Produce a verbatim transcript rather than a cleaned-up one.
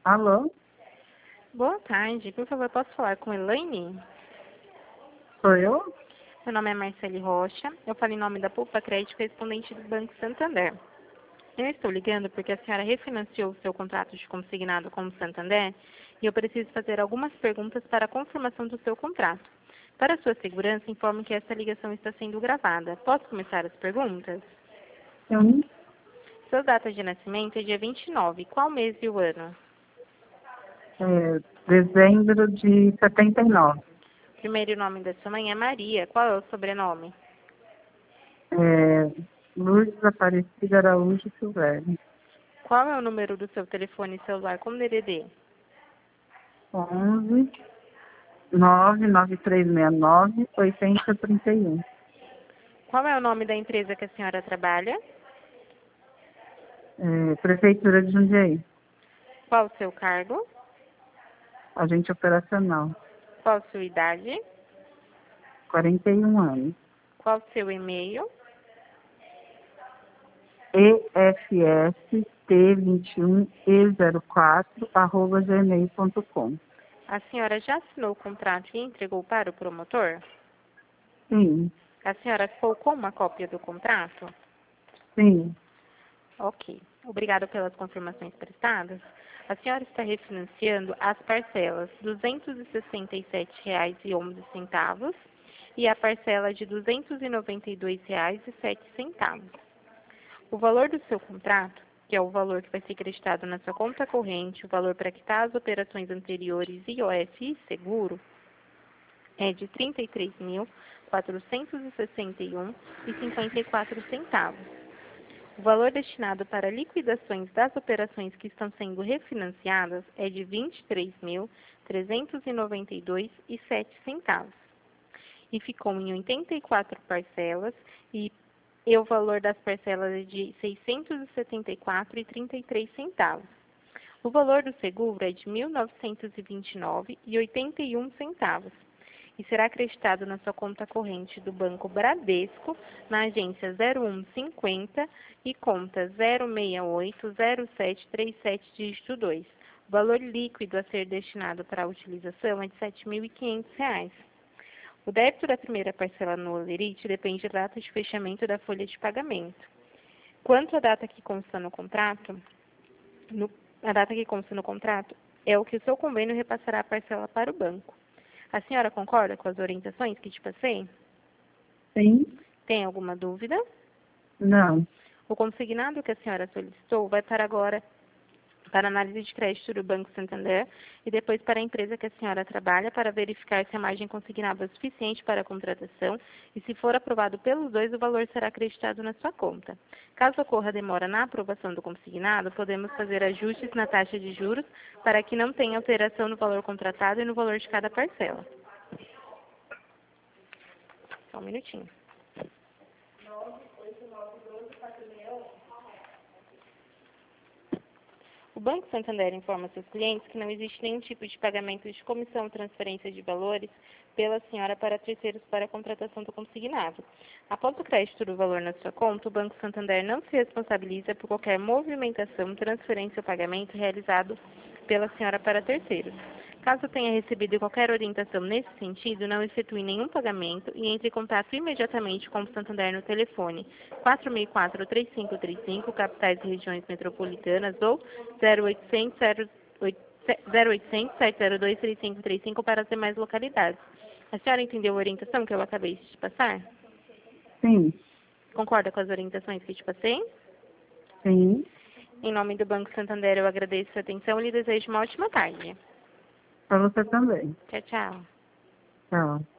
Alô? Boa tarde, por favor, posso falar com Elaine? Sou eu? Meu nome é Marcele Rocha, eu falo em nome da Poupa Crédito, correspondente do Banco Santander. Eu estou ligando porque a senhora refinanciou o seu contrato de consignado com o Santander e eu preciso fazer algumas perguntas para a confirmação do seu contrato. Para sua segurança, informo que esta ligação está sendo gravada. Posso começar as perguntas? Sim. Sua data de nascimento é dia vinte e nove. Qual mês e o ano? É, dezembro de setenta e nove. O primeiro nome da sua mãe é Maria. Qual é o sobrenome? É, Lourdes Aparecida Araújo Silvério. Qual é o número do seu telefone celular com D D D? onze nove nove três seis nove oito zero três um. Qual é o nome da empresa que a senhora trabalha? É, Prefeitura de Jundiaí. Qual o seu cargo? Agente operacional. Qual a sua idade? quarenta e um anos. Qual o seu e-mail? E F S T vinte e um E zero quatro arroba gmail ponto com. A senhora já assinou o contrato e entregou para o promotor? Sim, A senhora ficou com uma cópia do contrato? sim. Ok. Obrigada pelas confirmações prestadas. A senhora está refinanciando as parcelas duzentos e sessenta e sete reais e onze centavos e a parcela de duzentos e noventa e dois reais e sete centavos. O valor do seu contrato, que é o valor que vai ser creditado na sua conta corrente, o valor para quitar as operações anteriores, I O F e seguro, é de trinta e três mil, quatrocentos e sessenta e um reais e cinquenta e quatro centavos. O valor destinado para liquidações das operações que estão sendo refinanciadas é de vinte e três mil, trezentos e noventa e dois reais e sete centavos. E ficou em oitenta e quatro parcelas e, e o valor das parcelas é de seiscentos e setenta e quatro reais e trinta e três centavos. O valor do seguro é de mil novecentos e vinte e nove reais e oitenta e um centavos. E será acreditado na sua conta corrente do Banco Bradesco, na agência zero um cinquenta e conta zero seis oito zero sete três sete dígito dois. O valor líquido a ser destinado para a utilização é de sete mil e quinhentos reais. O débito da primeira parcela no Olerite depende da data de fechamento da folha de pagamento. Quanto à data que consta no contrato, no, a data que consta no contrato é o que o seu convênio repassará a parcela para o banco. A senhora concorda com as orientações que te passei? Sim? Tem alguma dúvida? Não. O consignado que a senhora solicitou vai para agora para análise de crédito do Banco Santander e depois para a empresa que a senhora trabalha para verificar se a margem consignada é suficiente para a contratação e, se for aprovado pelos dois, o valor será acreditado na sua conta. Caso ocorra demora na aprovação do consignado, podemos fazer ajustes na taxa de juros para que não tenha alteração no valor contratado e no valor de cada parcela. Só um minutinho. O Banco Santander informa seus clientes que não existe nenhum tipo de pagamento de comissão ou transferência de valores pela senhora para terceiros para a contratação do consignado. Após o crédito do valor na sua conta, o Banco Santander não se responsabiliza por qualquer movimentação, transferência ou pagamento realizado pela senhora para terceiros. Caso tenha recebido qualquer orientação nesse sentido, não efetue nenhum pagamento e entre em contato imediatamente com o Santander no telefone quatro seis quatro, três cinco três cinco, capitais e regiões metropolitanas, ou zero oitocentos, sete zero dois, três cinco três cinco para as demais localidades. A senhora entendeu a orientação que eu acabei de te passar? Sim. Concorda com as orientações que te passei? Sim. Em nome do Banco Santander, eu agradeço a sua atenção e lhe desejo uma ótima tarde. Para você também. Tchau, tchau. Tchau.